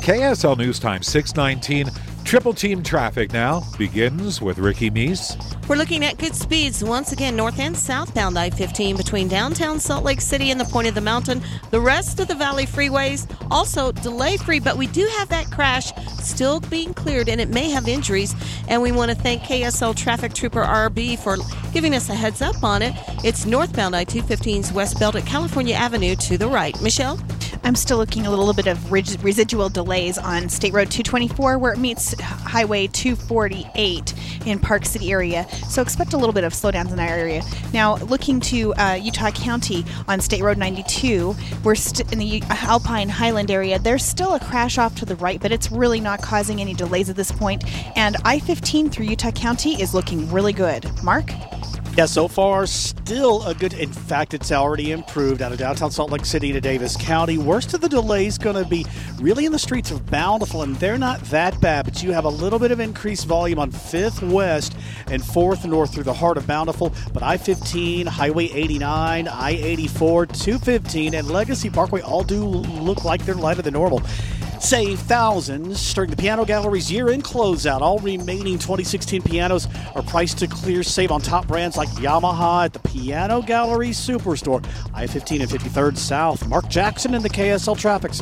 KSL News Time 6:19. Triple team traffic now begins with Ricky Meese. We're looking at good speeds once again north and southbound I-15 between downtown Salt Lake City and the Point of the Mountain. The rest of the Valley freeways also delay free, but we do have that crash still being cleared and it may have injuries. And we want to thank KSL Traffic Trooper RB for giving us a heads up on it. It's northbound I-215's westbound at California Avenue to the right. Michelle? I'm still looking a little bit of residual delays on State Road 224 where it meets Highway 248 in Park City area. So expect a little bit of slowdowns in that area. Now, looking to Utah County on State Road 92, we're in the Alpine Highland area. There's still a crash off to the right, but it's really not causing any delays at this point. And I-15 through Utah County is looking really good. Mark? Yeah, so far, still a good. In fact, it's already improved out of downtown Salt Lake City to Davis County. Worst of the delays going to be really in the streets of Bountiful, and they're not that bad, but you have a little bit of increased volume on 5th West and 4th North through the heart of Bountiful. But I-15, Highway 89, I-84, 215, and Legacy Parkway all do look like they're lighter than normal. Save thousands during the Piano Gallery's year-end closeout. All remaining 2016 pianos are priced to clear. Save on top brands like Yamaha at the Piano Gallery Superstore. I-15 and 53rd South. Mark Jackson in the KSL Traffic Center.